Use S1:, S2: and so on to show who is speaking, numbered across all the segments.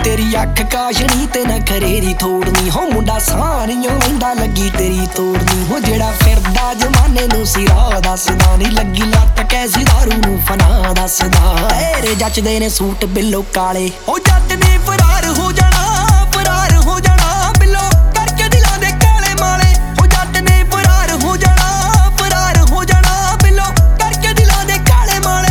S1: तेरी अख काशनी ते न खरेरी थोड़नी हो मुंडा सारियों वंदा लगी तेरी तोड़नी हो जेड़ा फिरदा जमाने नू सिरा दसदा नी लगी लत कैसी दारू नू फना दसदा तेरे जचदे ने सूट बिल्लो काले ओ जट ने फरार हो जाना बिल्लो करके दिलां दे काले माले ओ जट ने फरार हो जाना बिल्लो करके दिलां दे काले माले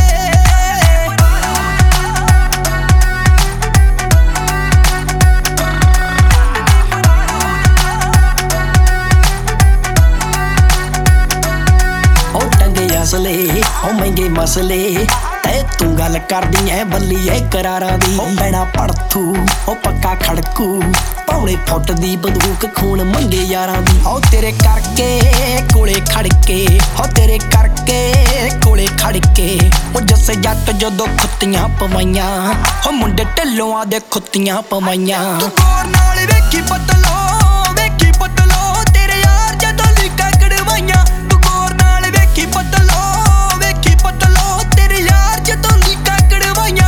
S1: असले ओ महंगे मसले ते तू गल करदी ऐ बल्ली ऐ करारा दी बैना पड़थू ओ पक्का खड़कू पौने फुट दी बंदूक खून मंगे यारां दी ओ तेरे करके कोले खड़के ओ तेरे करके कोले खड़के ओ जस्से जट जदों खुत्तियां पवाइयां ओ मुंडे ढिल्लों दे खुत्तियां पवाइयां तू गौर नाल वेखी पतलो तेरे यार जदों लीकां कड़वाइयां तू गौर नाल वेखी पतलो तेरे यार जदों लीकां कड़वाइयां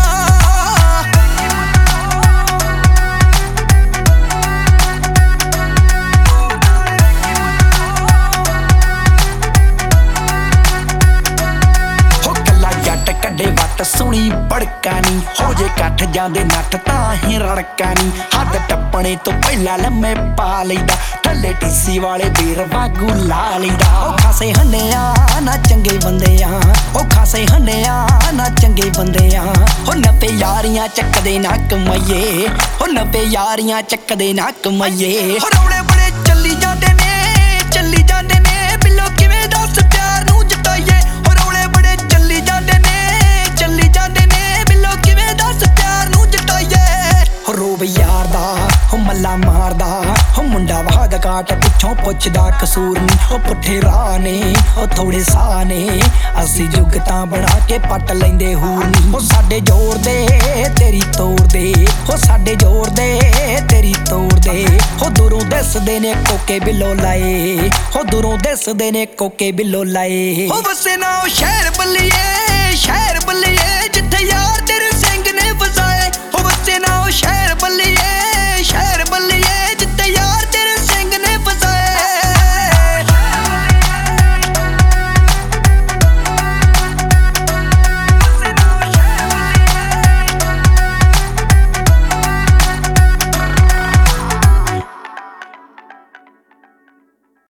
S1: हो कल्ला जट कड्डे वट सोहनी बड़का नी हो जे कठ जांदे नट तां ही रड़का नी हद टप्पणे तो पहला लम्मे पा लईदा थल्ले टीसी वाले बीर वागू ला लईदा ओ खासे हन्निया ना चंगे बंदे आ ओ खासे हन्निया ना चंगे बंदे आ ओ नब्बे यारियां चकदे ना कमाइए ओ नब्बे यारियां चकदे ना कमाइए हो रौले बड़े चली जांदे ने बिल्लो किवें दस प्यार नू जताइए हो रौले बड़े चली जांदे ने बिल्लो किवें दस प्यार नू जताइए हो रोब यार दा हो मल्ला मारदा हो मुंडा वाद काट पिछों पुछदा कसूर नी हो पुठे राह ने हो थोड़े साह ने असी जुगतां बना के पट लैंदे हूर नी हो साडे जोर दे तेरी तोड़ दे हो साडे जोर दे तेरी तोड़ दे हो दूरों दसदे ने कोके बिल्लो लाए हो दूरों दसदे ने कोके बिल्लो लाए हो वसे ना शहर बल्लिए जिथे यार तेरे